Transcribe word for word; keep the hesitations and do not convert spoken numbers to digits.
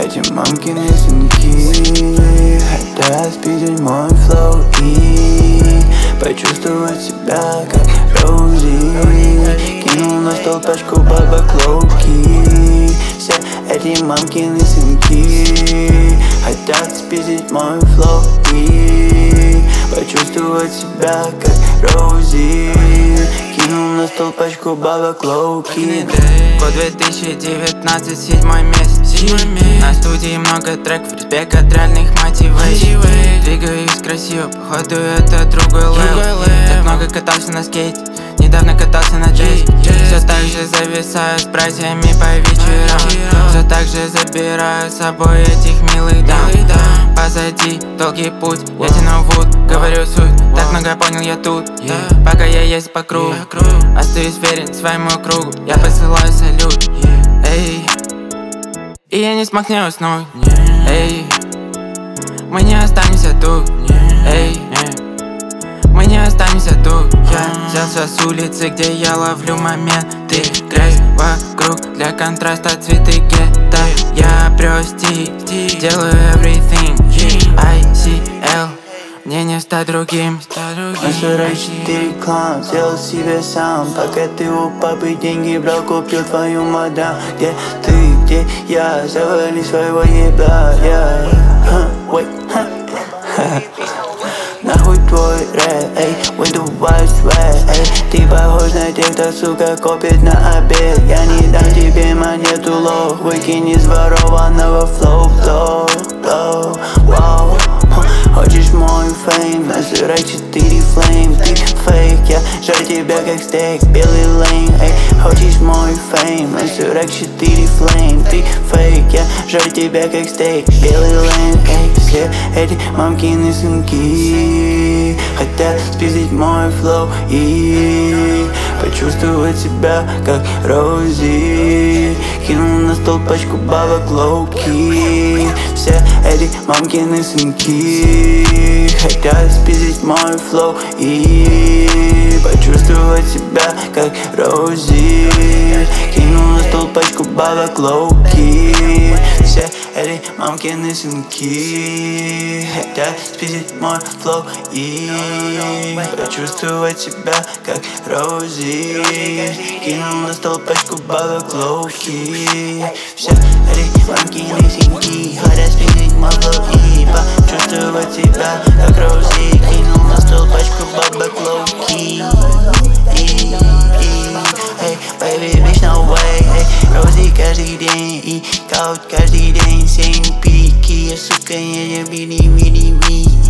эти мамкины сынки хотят спиздить мой флоу и почувствовать себя как Роузи. Кинул на стол пачку бабок лоу-ки. Все эти мамкины сынки хотят спиздить мой флоу и почувствовать себя как Роузи. Кинул на стол пачку бабок лоу-ки. Год две тысячи девятнадцать, седьмой месяц. На студии много треков, респект от реальных мотиваций. Двигаюсь красиво, походу это другой левел. Так много катался на скейте, недавно катался на джейсе. Все так же зависаю с братьями по вечерам. Все так же забираю с собой этих милых дам. Позади долгий путь, я тяну вуд, говорю суть. Так много понял я тут, пока я есть по кругу. Остаюсь верен своему кругу, я посылаю салют. Эй, и я не смог не уснуть. Эй, мы не останемся тут. Эй, мы не останемся тут. Я взялся с улицы, где я ловлю моменты. Грязь вокруг, для контраста цветы гетто. Я прости, делаю everything. ай си эл, мне не стать другим. На сорок четыре клан, сделал себе сам. Пока ты у папы деньги брал, купил твою мадам. Где ты, где я, завали своего ебла. Нахуй твой рэп, эй, with the white swag, эй. Ты похож на тех, кто, сука, копит на обед. Я не дам тебе монету, лох, выкинь из ворованного флоу, флоу, флоу, вау. Хочешь мой фейм, на сорок четыре флейм. Ты фейк, я жарю тебя как стейк, белый лейн, эй. Хочешь мой фейм, на сорок четыре флейм. Ты фейк, я жарю тебя как стейк, белый лейн, эй. Все эти мамкины сынки хотят спиздить мой флоу и почувствовать себя как Роузи. Кинул на стол пачку бабок лоу-ки. Все эти мамкины сынки хотят спиздить мой флоу и почувствовать себя как Роузи. Кинул на стол пачку бабок лоу-ки. Все эти мамкины сынки хотят спиздить мой флоу и почувствовать себя как Роузи. Кинул на стол пачку бабок лоу-ки. Все эти мамкины сынки хотят спиздить мой флоу и почувствовать себя как Роузи. Кинул на стол пачку бабок лоу-ки. Эй, baby, bitch, no way, эй. Роузи каждый день и каут каждый день. Семь пики, я, сука, я, я, били, били, били.